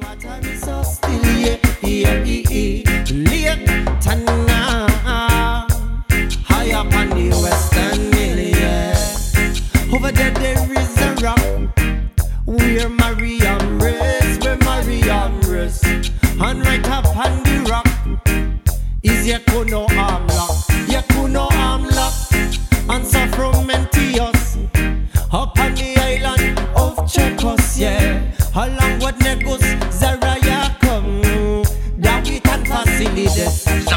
Time is so still, yeah, yeah, yeah. Late Tana, high up on the Western Hill, yeah. Over there is a rock where Mariam rests, and right up on the rock is Yakuno arm lock, and Sacramentius up on the island of Checos, yeah. Along with Negus, Zaraya come, David and Facilides.